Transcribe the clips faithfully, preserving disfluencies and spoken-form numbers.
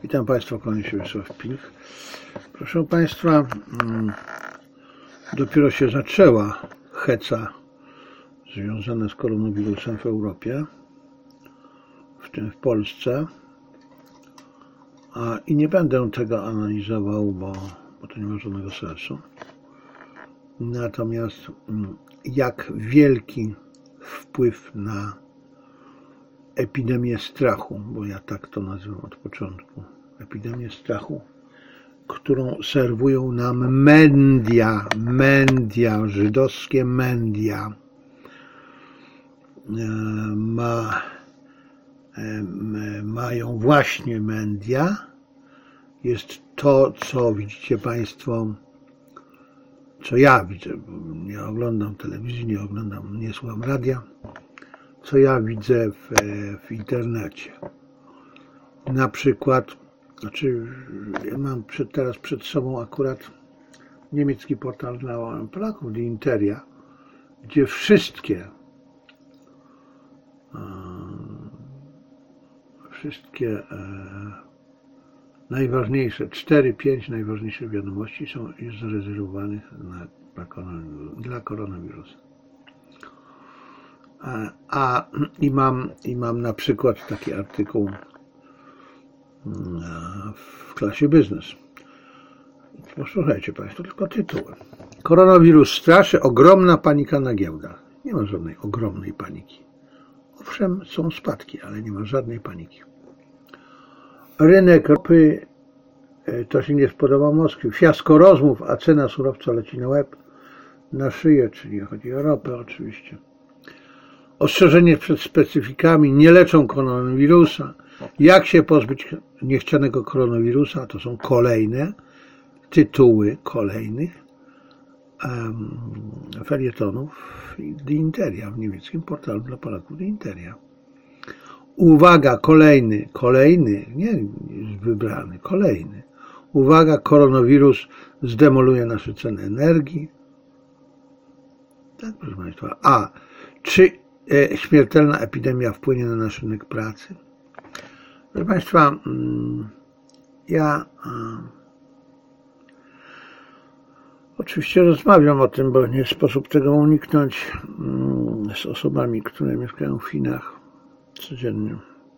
Witam Państwa, kłaniam się Wiesław Pilch. Proszę Państwa, dopiero się zaczęła heca związana z koronawirusem w Europie, w tym w Polsce. A, I nie będę tego analizował, bo, bo to nie ma żadnego sensu. Natomiast jak wielki wpływ na epidemię strachu, bo ja tak to nazywam od początku, epidemię strachu, którą serwują nam media, media, żydowskie media, ma, mają właśnie media, jest to, co widzicie Państwo, co ja widzę, bo nie oglądam telewizji, nie oglądam, nie słucham radia, co ja widzę w, w internecie. Na przykład, znaczy ja mam przed, teraz przed sobą akurat niemiecki portal dla Polaków, Die Interia, gdzie wszystkie e, wszystkie e, najważniejsze, cztery pięć najważniejszych wiadomości są już zarezerwowanych na, dla, koronawirusa, dla koronawirusa. A, a i, mam, i mam na przykład taki artykuł w klasie biznes. Posłuchajcie Państwo, tylko tytuły. Koronawirus straszy, ogromna panika na giełdach. Nie ma żadnej ogromnej paniki. Owszem, są spadki, ale nie ma żadnej paniki. Rynek ropy, to się nie spodoba Moskwie. Fiasko rozmów, a cena surowca leci na łeb, na szyję, czyli chodzi o ropę oczywiście. Ostrzeżenie przed specyfikami, nie leczą koronawirusa. Jak się pozbyć niechcianego koronawirusa? To są kolejne tytuły kolejnych um, felietonów Die Interia, w niemieckim portalu dla Polaków Die Interia. Uwaga, kolejny, kolejny, nie wybrany, kolejny. Uwaga, koronawirus zdemoluje nasze ceny energii. Tak, proszę Państwa. A czy e, śmiertelna epidemia wpłynie na nasz rynek pracy? Proszę Państwa, ja oczywiście rozmawiam o tym, bo nie sposób tego uniknąć, z osobami, które mieszkają w Chinach codziennie.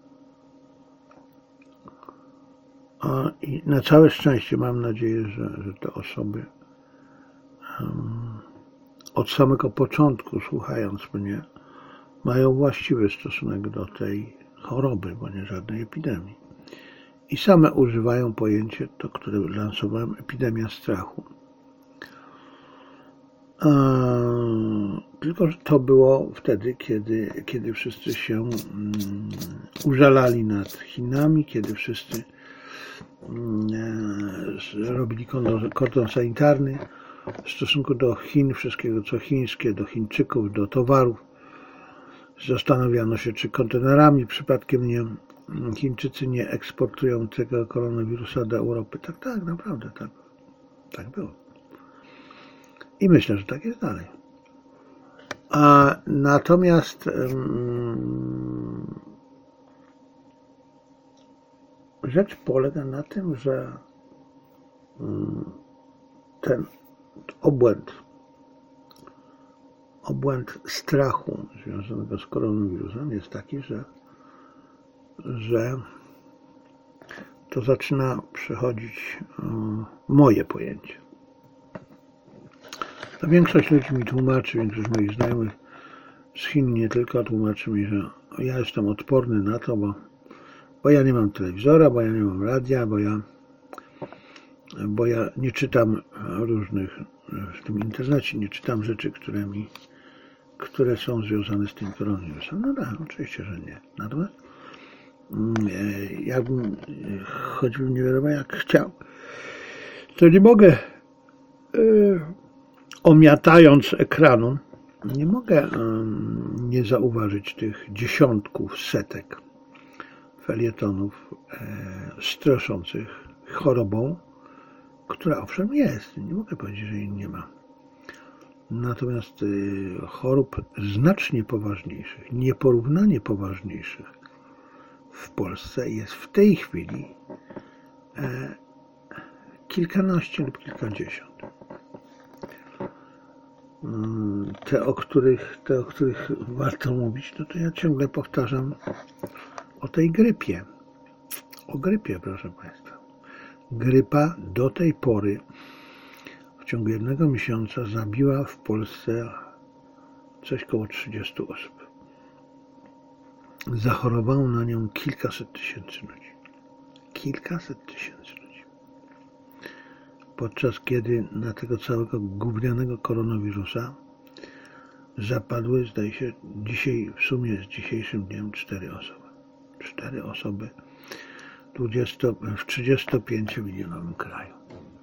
I na całe szczęście mam nadzieję, że, że te osoby od samego początku, słuchając mnie, mają właściwy stosunek do tej choroby, bo nie żadnej epidemii. I same używają pojęcie, to które lansowałem, epidemia strachu. Eee, tylko, że to było wtedy, kiedy, kiedy wszyscy się um, użalali nad Chinami, kiedy wszyscy um, robili kordon, kordon sanitarny w stosunku do Chin, wszystkiego co chińskie, do Chińczyków, do towarów. Zastanawiano się, czy kontenerami przypadkiem nie Chińczycy nie eksportują tego koronawirusa do Europy. Tak, tak, naprawdę, tak. Tak było. I myślę, że tak jest dalej. A natomiast um, rzecz polega na tym, że um, ten obłęd Obłęd strachu związanego z koronawirusem jest taki, że, że to zaczyna przechodzić um, moje pojęcie. To większość ludzi mi tłumaczy, większość moich znajomych z Chin nie tylko tłumaczy mi, że ja jestem odporny na to, bo, bo ja nie mam telewizora, bo ja nie mam radia, bo ja, bo ja nie czytam różnych, w tym internecie nie czytam rzeczy, które mi które są związane z tym koronawirusem. No tak, oczywiście, że nie. Natomiast jakbym, choćbym nie wiadomo jak chciał, to nie mogę, omiatając ekranu, nie mogę nie zauważyć tych dziesiątków, setek felietonów straszących chorobą, która owszem jest. Nie mogę powiedzieć, że jej nie ma. Natomiast chorób znacznie poważniejszych, nieporównanie poważniejszych w Polsce jest w tej chwili kilkanaście lub kilkadziesiąt. Te, o których, te, o których warto mówić, no to ja ciągle powtarzam o tej grypie. O grypie, proszę Państwa. Grypa do tej pory w ciągu jednego miesiąca zabiła w Polsce coś koło trzydziestu osób. Zachorowało na nią kilkaset tysięcy ludzi. Kilkaset tysięcy ludzi. Podczas kiedy na tego całego gównianego koronawirusa zapadły, zdaje się, dzisiaj w sumie z dzisiejszym dniem cztery osoby. Cztery osoby w trzydziestopięciomilionowym kraju.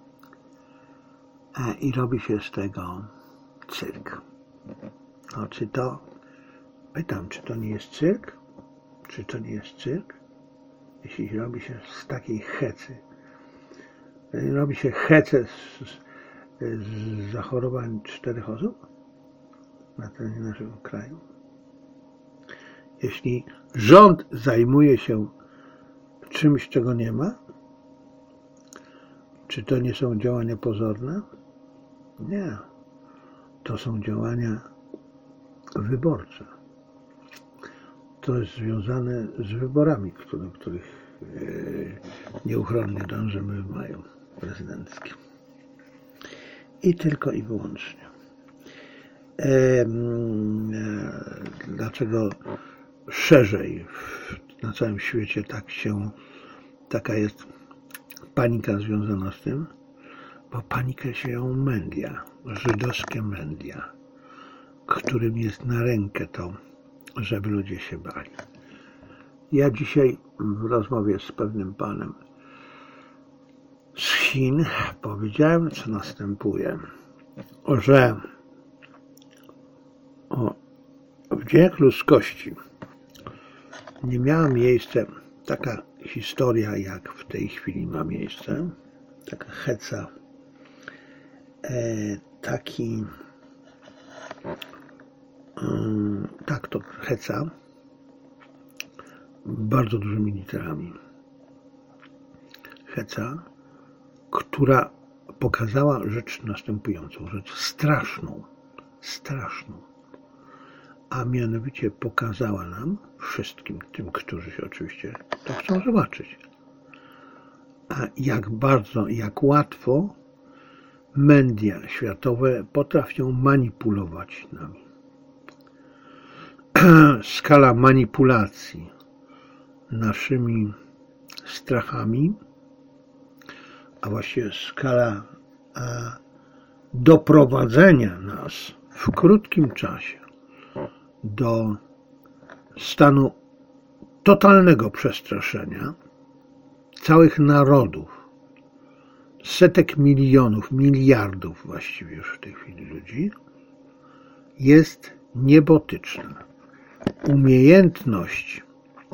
I robi się z tego cyrk. No, czy to, pytam, czy to nie jest cyrk? Czy to nie jest cyrk? Jeśli robi się z takiej hecy, robi się hecę z, z zachorowań czterech osób na terenie naszego kraju. Jeśli rząd zajmuje się czymś, czego nie ma, czy to nie są działania pozorne? Nie. To są działania wyborcze. To jest związane z wyborami, które, których nieuchronnie dążymy w maju prezydenckim. I tylko i wyłącznie. Dlaczego szerzej na całym świecie tak się, taka jest panika związana z tym? Bo panikę się ją media, żydowskie media, którym jest na rękę to, żeby ludzie się bali. Ja dzisiaj w rozmowie z pewnym panem z Chin powiedziałem, co następuje, że o, w dziejach ludzkości nie miała miejsca taka historia, jak w tej chwili ma miejsce, taka heca, e, taki um, tak to heca bardzo dużymi literami. Heca, która pokazała rzecz następującą, rzecz straszną, straszną, a mianowicie pokazała nam, wszystkim tym, którzy się oczywiście to chcą zobaczyć, a jak bardzo, jak łatwo media światowe potrafią manipulować nami. Skala manipulacji naszymi strachami, a właściwie skala a, doprowadzenia nas w krótkim czasie do stanu totalnego przestraszenia całych narodów, setek milionów, miliardów właściwie już w tej chwili ludzi, jest niebotyczna. Umiejętność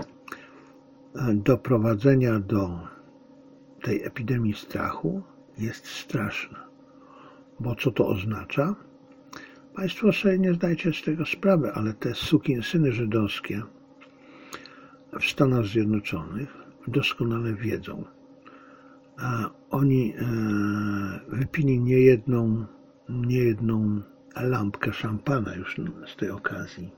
doprowadzenia do tej epidemii strachu jest straszna. Bo co to oznacza? Państwo sobie nie zdajcie z tego sprawy, ale te sukinsyny żydowskie w Stanach Zjednoczonych doskonale wiedzą. A oni wypili niejedną, niejedną lampkę szampana już z tej okazji.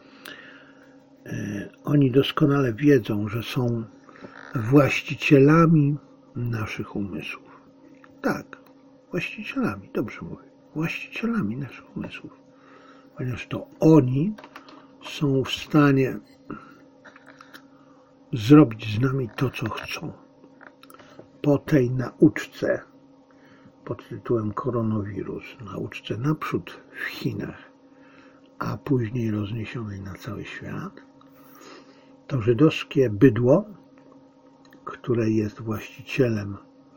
Oni doskonale wiedzą, że są właścicielami naszych umysłów. Tak, właścicielami, dobrze mówię, właścicielami naszych umysłów. Ponieważ to oni są w stanie zrobić z nami to, co chcą. Po tej nauczce pod tytułem koronawirus, nauczce naprzód w Chinach, a później rozniesionej na cały świat, to żydowskie bydło, które jest właścicielem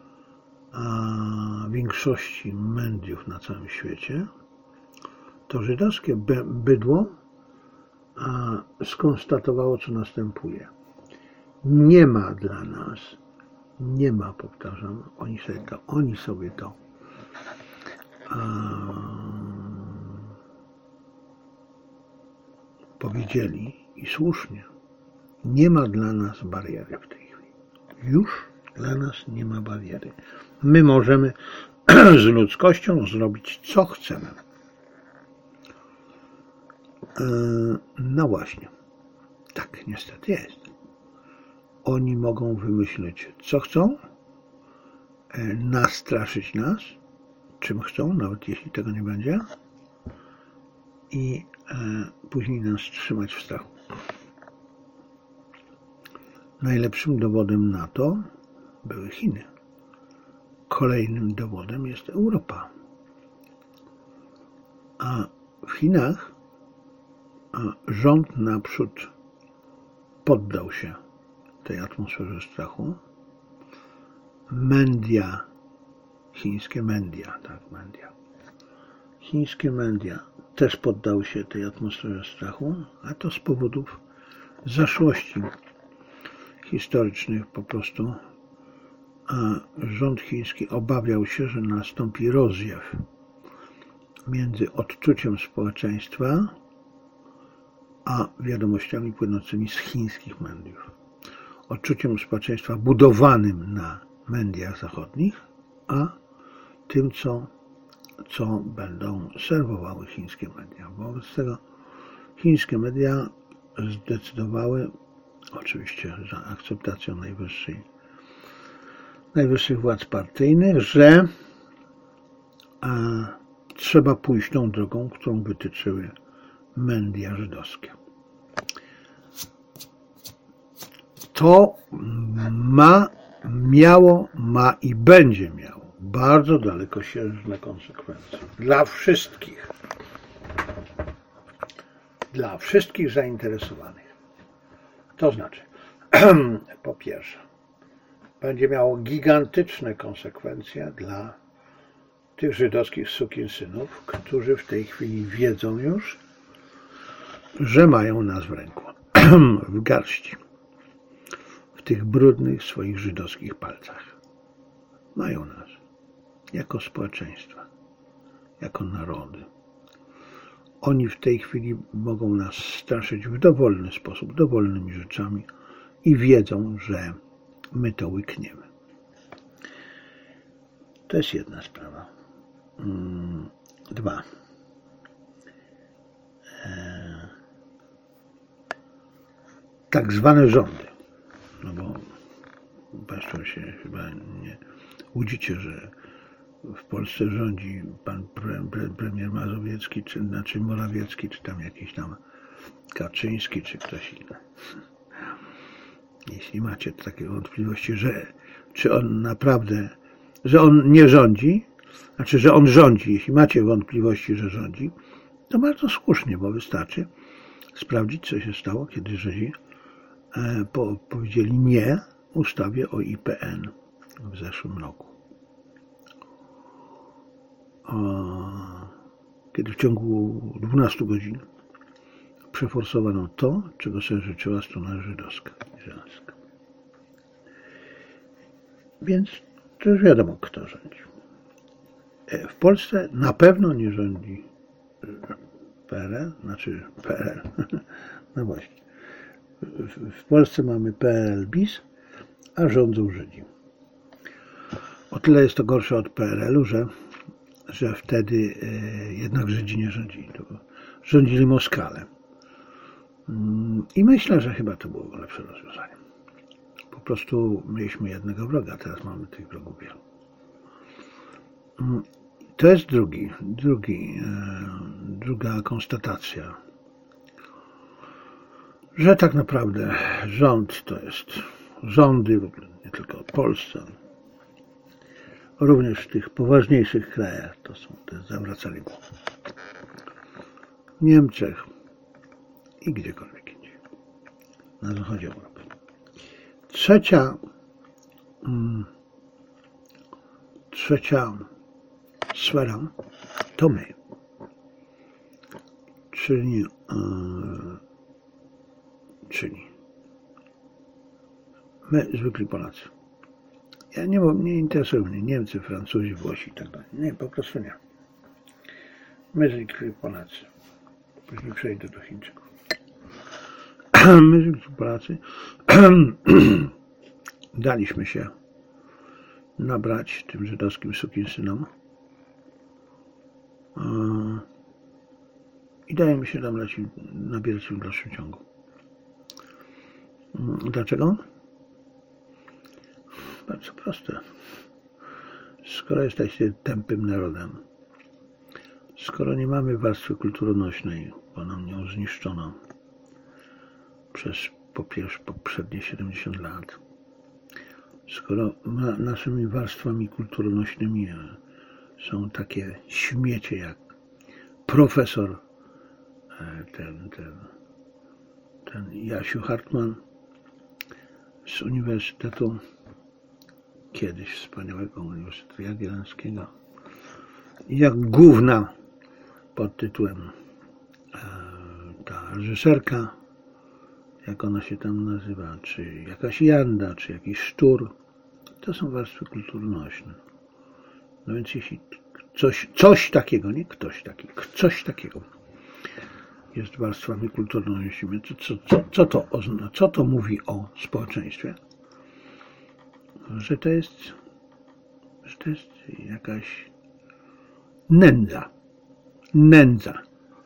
a, większości mediów na całym świecie, to żydowskie bydło a, skonstatowało, co następuje. Nie ma dla nas, nie ma, powtarzam, oni sobie to, oni sobie to a, powiedzieli i słusznie. Nie ma dla nas bariery w tej chwili. Już Dla nas nie ma bariery. My możemy z ludzkością zrobić, co chcemy. No właśnie. Tak niestety jest. Oni mogą wymyślić, co chcą, nastraszyć nas, czym chcą, nawet jeśli tego nie będzie, i później nas trzymać w strachu. Najlepszym dowodem na to były Chiny. Kolejnym dowodem jest Europa. A w Chinach rząd naprzód poddał się tej atmosferze strachu. Media, chińskie media, tak, media. Chińskie media też poddały się tej atmosferze strachu, a to z powodów zaszłości historycznych po prostu. A rząd chiński obawiał się, że nastąpi rozjew między odczuciem społeczeństwa a wiadomościami płynącymi z chińskich mediów. Odczuciem społeczeństwa budowanym na mediach zachodnich, a tym, co, co będą serwowały chińskie media. Wobec tego chińskie media zdecydowały, oczywiście za akceptacją najwyższej, najwyższych władz partyjnych, że a, trzeba pójść tą drogą, którą wytyczyły media żydowskie. To ma, miało, ma i będzie miało bardzo dalekosiężne konsekwencje dla wszystkich. Dla wszystkich zainteresowanych. To znaczy, po pierwsze, będzie miało gigantyczne konsekwencje dla tych żydowskich sukinsynów, którzy w tej chwili wiedzą już, że mają nas w ręku, w garści, w tych brudnych swoich żydowskich palcach. Mają nas jako społeczeństwa, jako narody. Oni w tej chwili mogą nas straszyć w dowolny sposób, dowolnymi rzeczami i wiedzą, że my to łykniemy. To jest jedna sprawa. Dwa. Tak zwane rządy. No bo Państwo się chyba nie łudzicie, że w Polsce rządzi pan pre, pre, premier Mazowiecki, czy znaczy Morawiecki, czy tam jakiś tam Kaczyński, czy ktoś inny. Jeśli macie takie wątpliwości, że czy on naprawdę, że on nie rządzi, znaczy, że on rządzi, jeśli macie wątpliwości, że rządzi, to bardzo słusznie, bo wystarczy sprawdzić, co się stało, kiedy Żydzi po, powiedzieli nie ustawie o I P N w zeszłym roku. Kiedy w ciągu dwunastu godzin przeforsowano to, czego sobie życzyła strona żydowska i żydowska. Więc to już wiadomo, kto rządzi. W Polsce na pewno nie rządzi P R L, znaczy P R L. No właśnie. W Polsce mamy P R L bis, a rządzą Żydzi. O tyle jest to gorsze od P R L u, że, że wtedy jednak Żydzi nie rządzili. Rządzili Moskale. I myślę, że chyba to było lepsze rozwiązanie. Po prostu mieliśmy jednego wroga, a teraz mamy tych wrogów wielu. To jest drugi, drugi, druga konstatacja, że tak naprawdę rząd to jest rządy, w ogóle nie tylko w Polsce, również w tych poważniejszych krajach, to są te zawracali głowę. W Niemczech i gdziekolwiek indziej, na zachodzie Europy. Trzecia, trzecia sfera to my, czyli, yy, czyli my, zwykli Polacy. Ja nie, nie interesują mnie Niemcy, Francuzi, Włosi i tak dalej. Nie, po prostu nie. My, zwykli Polacy. Później przejdę do Chińczyków. My, zwykli Polacy, daliśmy się nabrać tym żydowskim sukinsynom. I daje mi się nabrać, nabierać im w dalszym ciągu. Dlaczego? Bardzo proste. Skoro jesteście tępym narodem, skoro nie mamy warstwy kulturonośnej, bo nam ją zniszczono przez po pierwsze poprzednie siedemdziesiąt lat, skoro na, naszymi warstwami kulturonośnymi są takie śmiecie jak profesor ten, ten, ten Jasiu Hartman z Uniwersytetu, kiedyś wspaniałego Uniwersytetu Jagiellońskiego, i jak gówna pod tytułem ta reżyserka, jak ona się tam nazywa, czy jakaś Janda, czy jakiś Sztur, to są warstwy kulturonośne. No więc jeśli coś, coś takiego, nie ktoś taki, coś takiego jest warstwami kulturonośnymi, to co, co, co, to oznacza, co to mówi o społeczeństwie? Że to jest, że to jest jakaś nędza. Nędza.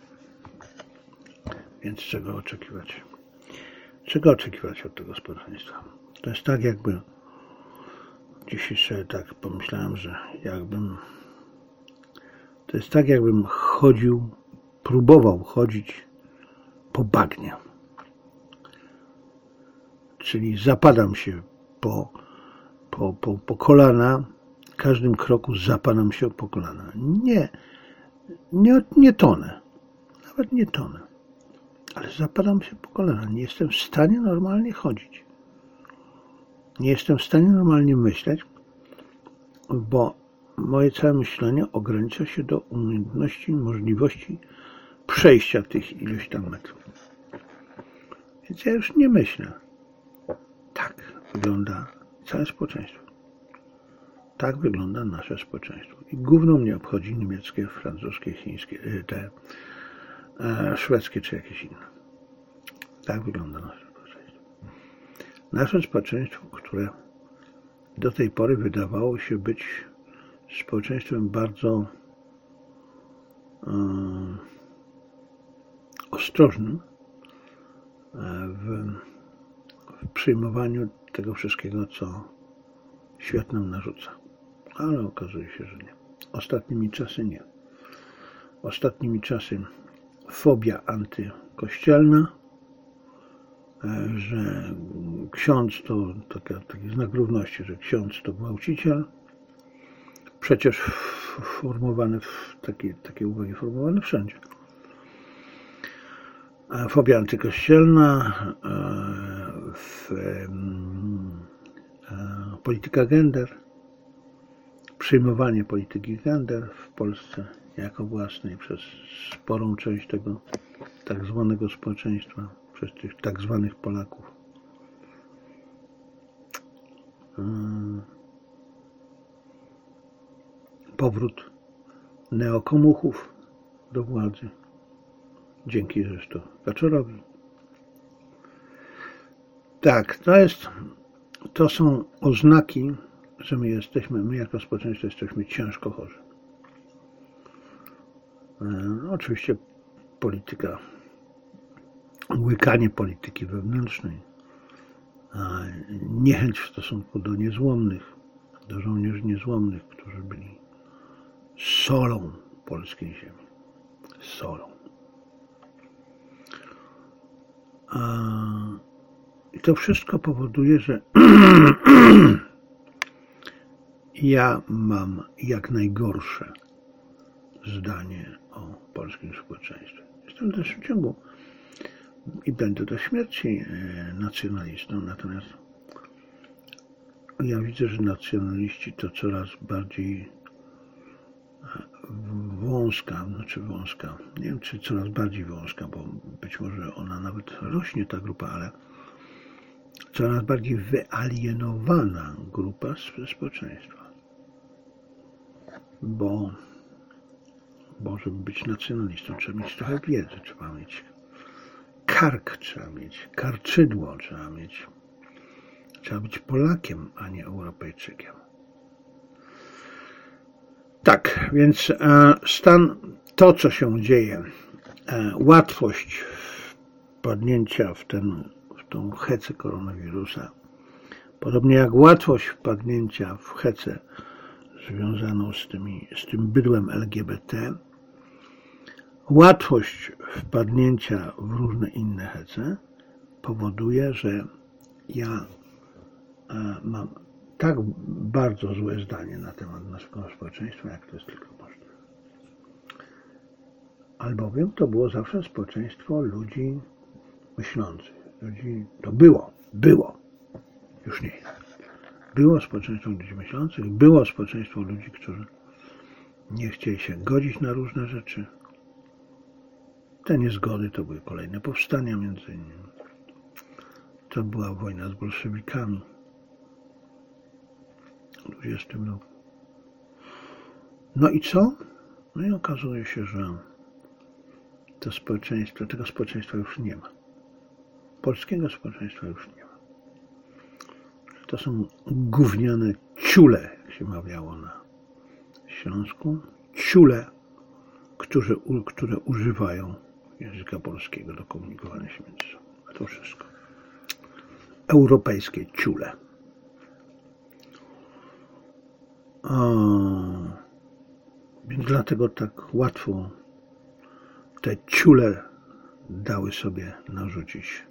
Więc czego oczekiwać? Czego oczekiwać od tego społeczeństwa? To jest tak, jakby dzisiaj sobie tak pomyślałem, że jakbym to jest tak, jakbym chodził, próbował chodzić po bagnie. Czyli zapadam się po, po, po, po kolana, w każdym kroku zapadam się po kolana. Nie, nie, nie tonę, nawet nie tonę, ale zapadam się po kolana. Nie jestem w stanie normalnie chodzić. Nie jestem w stanie normalnie myśleć, bo moje całe myślenie ogranicza się do umiejętności, możliwości przejścia tych iluś tam metrów. Więc ja już nie myślę. Tak wygląda całe społeczeństwo. Tak wygląda nasze społeczeństwo. I gówno mnie obchodzi niemieckie, francuskie, chińskie, te e, szwedzkie czy jakieś inne. Tak wygląda nasze społeczeństwo. Nasze społeczeństwo, które do tej pory wydawało się być społeczeństwem bardzo e, ostrożnym w, w przyjmowaniu tego wszystkiego, co świat nam narzuca. Ale okazuje się, że nie. Ostatnimi czasy nie. Ostatnimi czasy fobia antykościelna, że ksiądz to taki, taki znak równości, że ksiądz to gwałciciel. Przecież formowany w takie, takie uwagi formowane wszędzie. Fobia antykościelna, w, polityka gender, przyjmowanie polityki gender w Polsce jako własnej przez sporą część tego tak zwanego społeczeństwa, przez tych tak zwanych Polaków. Powrót neokomuchów do władzy. Dzięki zresztą Kaczorowi. Tak, to jest, to są oznaki, że my jesteśmy, my jako społeczeństwo jesteśmy ciężko chorzy. No, oczywiście polityka, łykanie polityki wewnętrznej, niechęć w stosunku do niezłomnych, do żołnierzy niezłomnych, którzy byli solą polskiej ziemi. Solą. I to wszystko powoduje, że ja mam jak najgorsze zdanie o polskim społeczeństwie. Jestem w dalszym ciągu i będę do śmierci nacjonalistą, natomiast ja widzę, że nacjonaliści to coraz bardziej wąska, znaczy wąska, nie wiem czy coraz bardziej wąska, bo być może ona nawet rośnie, ta grupa, ale coraz bardziej wyalienowana grupa ze społeczeństwa. Bo, bo żeby być nacjonalistą trzeba mieć trochę wiedzy, trzeba mieć kark, trzeba mieć karczydło, trzeba mieć, trzeba być Polakiem, a nie Europejczykiem. Tak, więc stan, to co się dzieje, łatwość wpadnięcia w, ten, w tą hecę koronawirusa, podobnie jak łatwość wpadnięcia w hecę związaną z, tymi, z tym bydłem L G B T, łatwość wpadnięcia w różne inne hece powoduje, że ja mam tak bardzo złe zdanie na temat naszego społeczeństwa, jak to jest tylko możliwe. Albowiem to było zawsze społeczeństwo ludzi myślących. Ludzi, to było, było, już nie. Było społeczeństwo ludzi myślących, było społeczeństwo ludzi, którzy nie chcieli się godzić na różne rzeczy. Te niezgody to były kolejne powstania między innymi. To była wojna z bolszewikami w dwudziestym roku. No i co? No i okazuje się, że to społeczeństwo, tego społeczeństwa już nie ma. Polskiego społeczeństwa już nie ma. To są gówniane ciule, jak się mawiało na Śląsku. Ciule, którzy, które używają języka polskiego do komunikowania się między sobą. A to wszystko. Europejskie ciule. O, więc dlatego tak łatwo te ciule dały sobie narzucić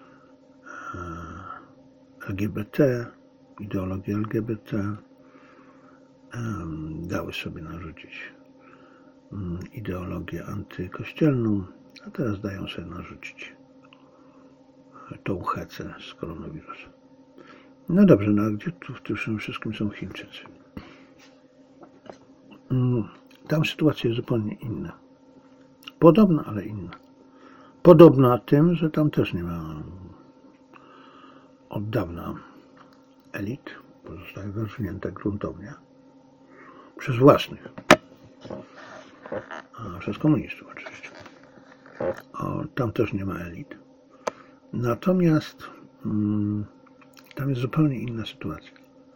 L G B T, ideologię L G B T, dały sobie narzucić ideologię antykościelną, a teraz dają sobie narzucić tą hecę z koronawirusem. No dobrze, no a gdzie tu w tym wszystkim są Chińczycy? Tam sytuacja jest zupełnie inna. Podobna, ale inna. Podobna tym, że tam też nie ma od dawna elit, pozostaje rozwinięta gruntownie przez własnych, a przez komunistów oczywiście. O, tam też nie ma elit. Natomiast mm, tam jest zupełnie inna sytuacja.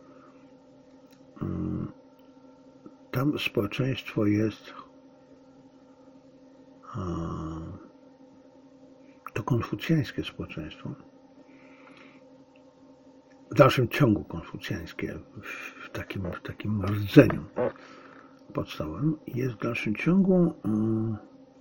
Mm, tam społeczeństwo jest a, to konfucjańskie społeczeństwo, w dalszym ciągu konfucjańskie, w takim, w takim rdzeniu podstawowym, jest w dalszym ciągu um,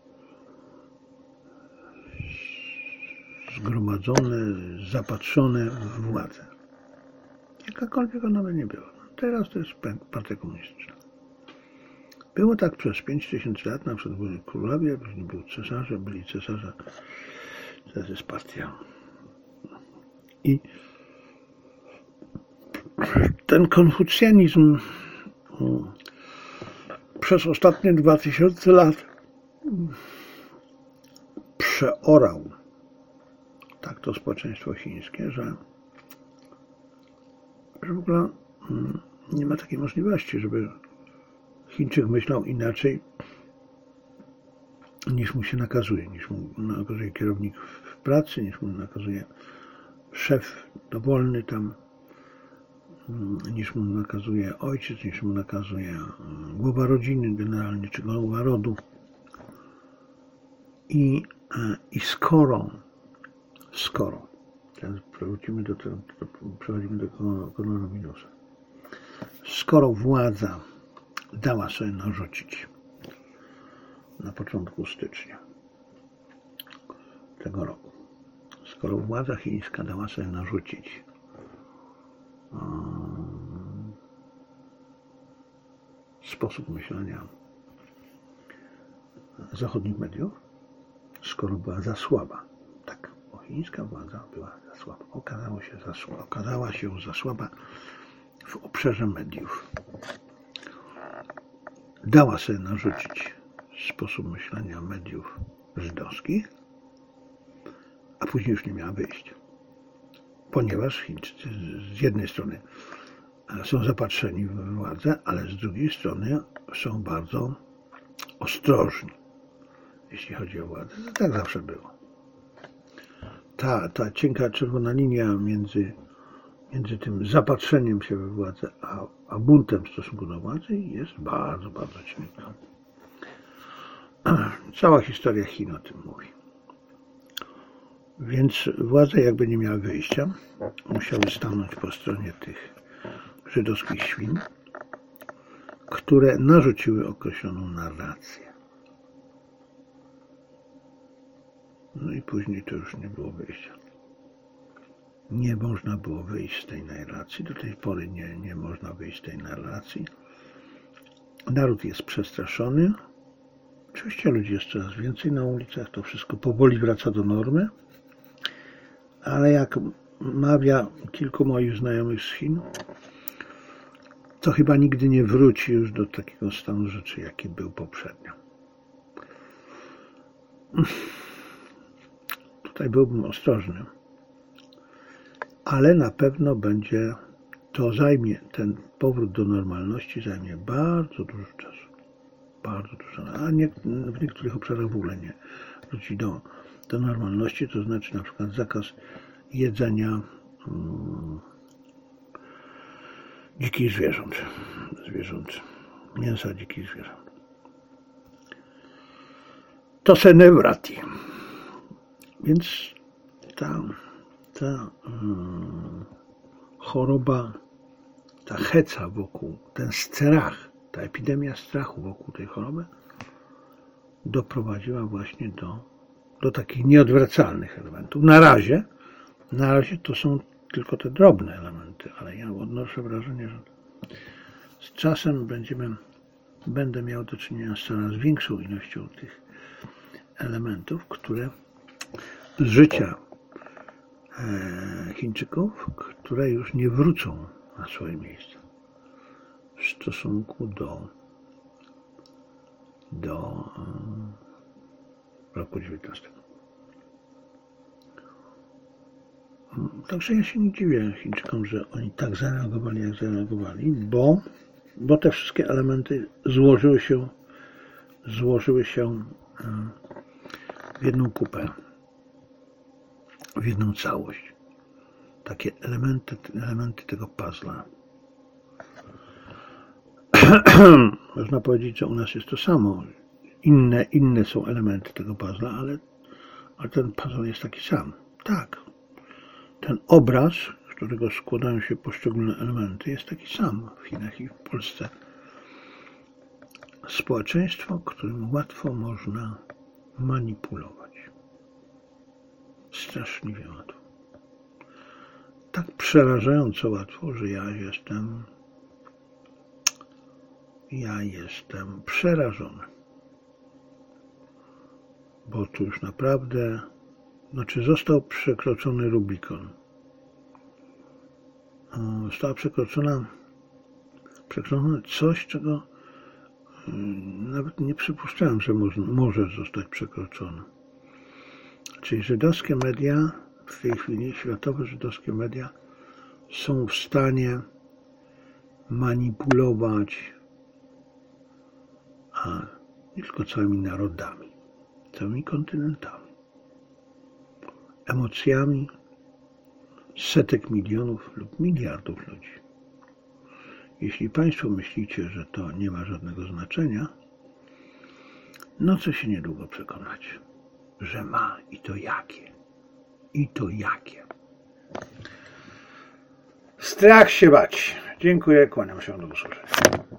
zgromadzone, zapatrzone w władzę. Jakakolwiek ona by nie była. Teraz to jest partia komunistyczna. Było tak przez pięć tysięcy lat, na przykład byli królowie, później byli cesarze, byli cesarze, teraz jest partia. I ten konfucjanizm przez ostatnie dwa tysiące lat przeorał tak to społeczeństwo chińskie, że, że w ogóle nie ma takiej możliwości, żeby Chińczyk myślał inaczej niż mu się nakazuje, niż mu nakazuje kierownik w pracy, niż mu nakazuje szef dowolny tam, niż mu nakazuje ojciec, niż mu nakazuje głowa rodziny generalnie, czy głowa rodu. I, i skoro, skoro, teraz przechodzimy do, tego, przechodzimy do koronawirusa, skoro władza dała sobie narzucić na początku stycznia tego roku, skoro władza chińska dała sobie narzucić um, sposób myślenia zachodnich mediów, skoro była za słaba, tak, bo chińska władza była za słaba, okazało się za słaba, okazała się za słaba w obszarze mediów. Dała sobie narzucić sposób myślenia mediów żydowskich, a później już nie miała wyjść. Ponieważ Chińczycy z jednej strony są zapatrzeni w władzę, ale z drugiej strony są bardzo ostrożni, jeśli chodzi o władzę. To tak zawsze było. Ta, ta cienka czerwona linia między między tym zapatrzeniem się we władzę, a, a buntem w stosunku do władzy jest bardzo, bardzo cienka. Cała historia Chin o tym mówi. Więc władze jakby nie miały wyjścia, musiały stanąć po stronie tych żydowskich świn, które narzuciły określoną narrację. No i później to już nie było wyjścia. Nie można było wyjść z tej narracji. Do tej pory nie, nie można wyjść z tej narracji. Naród jest przestraszony. Oczywiście ludzi jest coraz więcej na ulicach. To wszystko powoli wraca do normy. Ale jak mawia kilku moich znajomych z Chin, to chyba nigdy nie wróci już do takiego stanu rzeczy, jaki był poprzednio. Tutaj byłbym ostrożny, ale na pewno będzie, to zajmie, ten powrót do normalności zajmie bardzo dużo czasu. Bardzo dużo, a nie, w niektórych obszarach w ogóle nie wróci do, do normalności, to znaczy na przykład zakaz jedzenia hmm, dzikich zwierząt, zwierząt, mięsa dzikich zwierząt. To se nie wrati. Więc ta, ta hmm, choroba, ta heca wokół, ten strach, ta epidemia strachu wokół tej choroby doprowadziła właśnie do, do takich nieodwracalnych elementów. Na razie, na razie to są tylko te drobne elementy, ale ja odnoszę wrażenie, że z czasem będziemy, będę miał do czynienia z coraz większą ilością tych elementów, które z życia Chińczyków, które już nie wrócą na swoje miejsce w stosunku do, do roku dziewiętnastego. Także ja się nie dziwię Chińczykom, że oni tak zareagowali, jak zareagowali, bo, bo te wszystkie elementy złożyły się, złożyły się w jedną kupę, w jedną całość. Takie elementy, elementy tego puzzla. Można powiedzieć, że u nas jest to samo. Inne, inne są elementy tego puzzla, ale, ale ten puzzle jest taki sam. Tak. Ten obraz, z którego składają się poszczególne elementy, jest taki sam w Chinach i w Polsce. Społeczeństwo, którym łatwo można manipulować. Straszliwie łatwo. Tak przerażająco łatwo, że ja jestem ja jestem przerażony. Bo tu już naprawdę, znaczy został przekroczony Rubikon. Została przekroczona, przekroczone coś, czego nawet nie przypuszczałem, że może zostać przekroczone. Czyli żydowskie media, w tej chwili światowe żydowskie media są w stanie manipulować a nie tylko całymi narodami, całymi kontynentami, emocjami setek milionów lub miliardów ludzi. Jeśli Państwo myślicie, że to nie ma żadnego znaczenia, no to się niedługo przekonacie, że ma i to jakie. I to jakie. Strach się bać. Dziękuję, kłaniam się do usłyszenia.